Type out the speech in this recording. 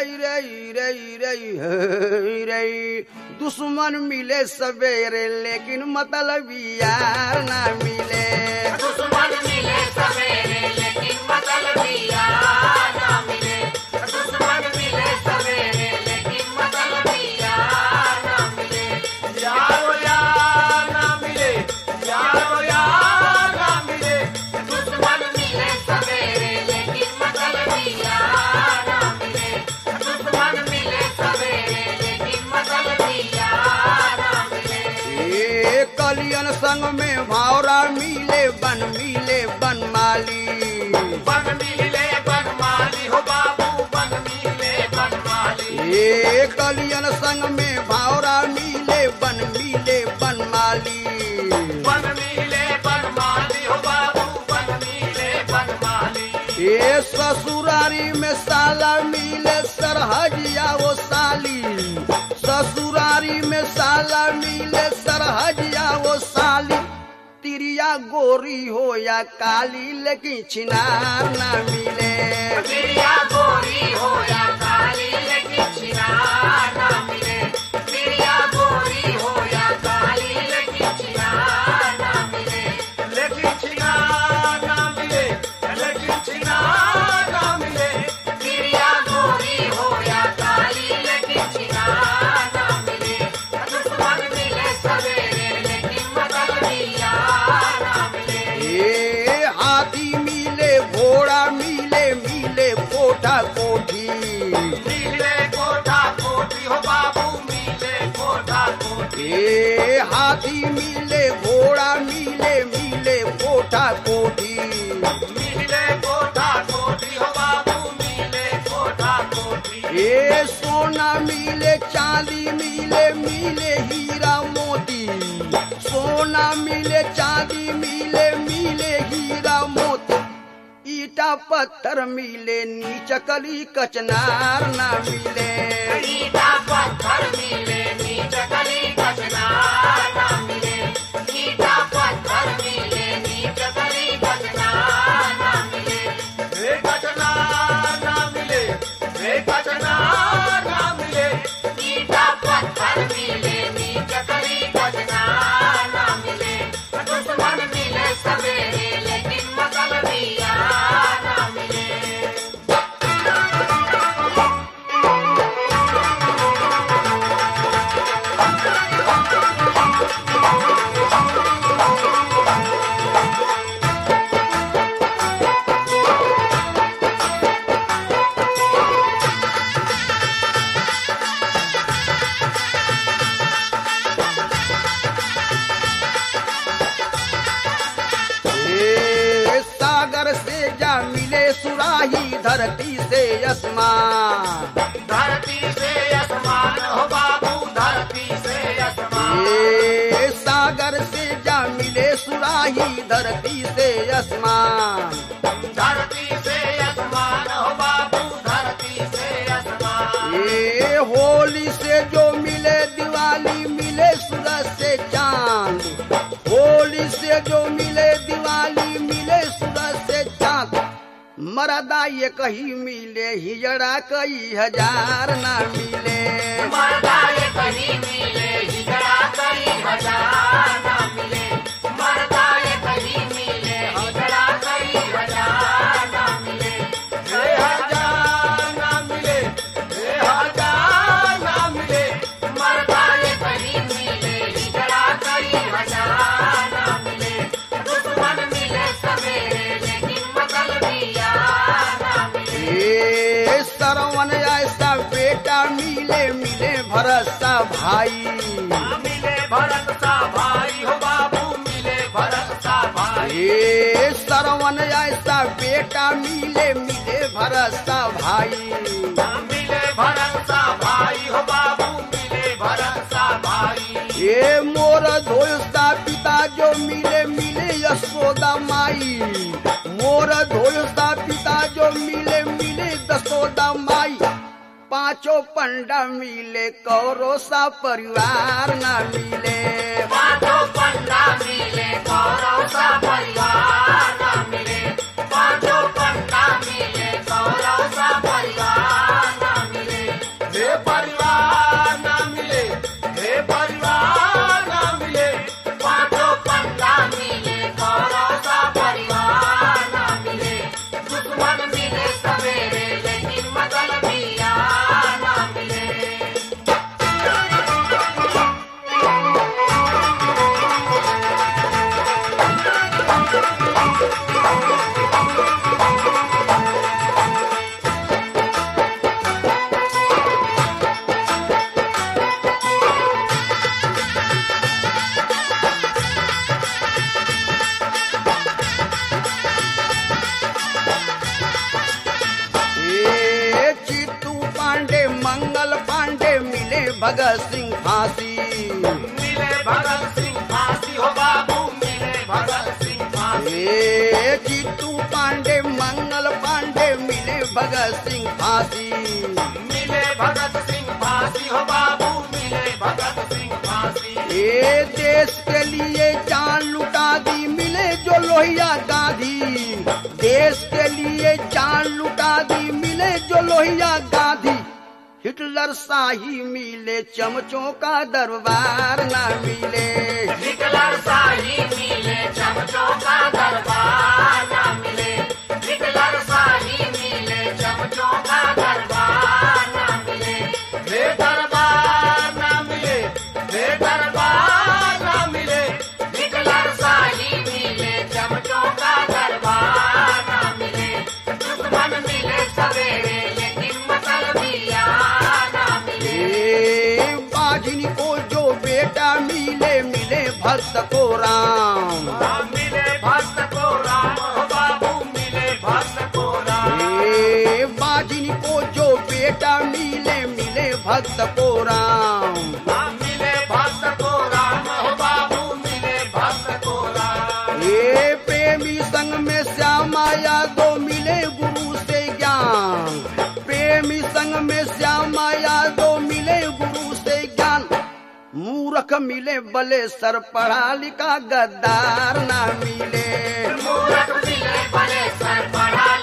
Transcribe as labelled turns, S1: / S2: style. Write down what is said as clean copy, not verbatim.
S1: रे दुश्मन मिले सवेरे लेकिन मतलब यार ना मिले।
S2: दुश्मन मिले सवेरे लेकिन मतलब यार ना मिले। दुश्मन मिले सवेरे लेकिन मतलब यार ना मिले।
S3: यारो यार ना मिले, यारो यार ना मिले।
S2: दुश्मन मिले सवेरे लेकिन मतलब यार ना मिले। दुश्मन मिले सवेरे लेकिन मतलब यार ना मिले।
S1: कलियन संग में भावरा मिले बनमाली।
S3: बन मिले बनमाली हो बाबू, बन मिले बनमाली।
S1: कलियन संग में भावरा मिले बनमाली।
S3: बन मिले बनमाली हो बाबू, बन मिले बनमाली।
S1: ससुरारी में साला मिले सरहजिया वो साली। ससुरारी में साला मिले सरहजिया वो साली। तिरिया गोरी हो या काली लेकिन छिनार ना मिले।
S2: तिरिया गोरी हो या काली लेकिन छिनार ना मिले। तिरिया गोरी हो या काली लेकिन छिनार ना मिले।
S3: लेकिन छिनार ना मिले, लेकिन छिनार ना मिले।
S2: तिरिया गोरी हो या काली लेकिन छिनार ना मिले। दुश्मन मिले सवेरे लेकिन मतलब यार ना मिले।
S1: हाथी मिले घोड़ा मिले कोठा कोठी।
S3: मिले कोठा कोठी हो बाबू, मिले कोठा कोठी।
S1: हाथी मिले घोड़ा मिले कोठा कोठी।
S3: मिले कोठा कोठी हो बाबू, मिले कोठा कोठी।
S1: सोना मिले चांदी मिले हीरा मोती। सोना मिले चांदी मिले हीरा मोती। ईटा पत्थर मिले नीचकली कचनार ना मिले।
S2: ईटा पत्थर मिले नीचकली कचनार ना मिले। ईटा पत्थर मिले नीचकली कचनार ना मिले।
S3: रे कचनार ना मिले, रे कचनार ना मिले।
S2: ईटा पत्थर मिले नीचकली कचनार ना मिले। दुश्मन मिले सवेरे लेकिन मतलब यार ना मिले।
S1: सागर से जा मिले सुराही धरती से आसमान।
S3: धरती से आसमान हो बाबू, धरती से आसमान।
S1: सागर से जा मिले सुराही धरती से आसमान।
S3: धरती से आसमान हो बाबू, धरती से आसमान।
S1: होली से जो मिले दिवाली मिले सूरज से चांद। होली से जो मिले दिवाली मिले सूरज से चांद। मरदा ये कहीं मिले हिजड़ा कई हजार ना मिले।
S2: मरदा ये कहीं मिले हिजड़ा कई हजार ना मिले। मरदा ये कहीं मिले हिजड़ा कई हजार ना मिले।
S3: रे हजार ना मिले, रे हजार ना मिले।
S2: मरदा ये कहीं मिले हिजड़ा कई हजार ना मिले। दुश्मन मिले सवेरे लेकिन मतलब यार ना मिले।
S1: सरवन ऐसा बेटा मिले भरसा भाई।
S3: मिले भरत सा भाई हो बाबू, मिले भरत सा भाई।
S1: सरवन ऐसा बेटा मिले भरसा भाई।
S3: मिले भरत सा भाई हो बाबू, मिले भरत सा भाई।
S1: मोर धोयसा पिता जो मिले यशोदा माई। मोर धोयसा पिता जो मिले दशोदा माई। पांचों पंडा मिले कौरो सा परिवार ना मिले।
S2: पांचों पंडा मिले कौरव सा परिवार ना मिले। पांचों पंडा मिले कौरव सा परिवार ना मिले।
S1: भगत सिंह फांसी।
S3: मिले भगत सिंह फांसी हो बाबू, मिले भगत सिंह फांसी।
S1: ए जीतू पांडे मंगल पांडे मिले भगत सिंह फांसी।
S3: मिले भगत सिंह फांसी हो बाबू, मिले भगत सिंह फांसी।
S1: ए देश के लिए जान लुटा दी मिले जो लोहिया गांधी। देश के लिए जान लुटा दी मिले जो लोहिया गांधी। हिटलर शाही मिले चमचों का दरबार ना मिले।
S2: हिटलर शाही मिले चमचों का दरबार ना मिले। हिटलर शाही मिले चमचों का दरबार ना मिले।
S3: वे दरबार ना मिले, वे दरबार ना मिले।
S2: हिटलर शाही मिले चमचों का दरबार ना मिले। दुश्मन मिले सवेरे लेकिन मतलबिया ना मिले।
S1: ए बाजिनी को जो बेटा मिले मिले भक्त को राम।
S3: मिले भक्त को राम हो बाबू, मिले भक्त को राम।
S1: ए बाजिनी को जो बेटा मिले मिले भक्त को राम।
S3: मिले भक्त को राम हो बाबू, मिले भक्त को राम।
S1: ए प्रेमी संग में श्यामा यादव मिले गुरु से ज्ञान। प्रेमी संग में श्यामा यादव मिले गुरु से ज्ञान। मूर्ख मिले बले सर पढ़ा लिखा गद्दार ना मिले।
S2: मूर्ख मिले बड़े सर पढ़ा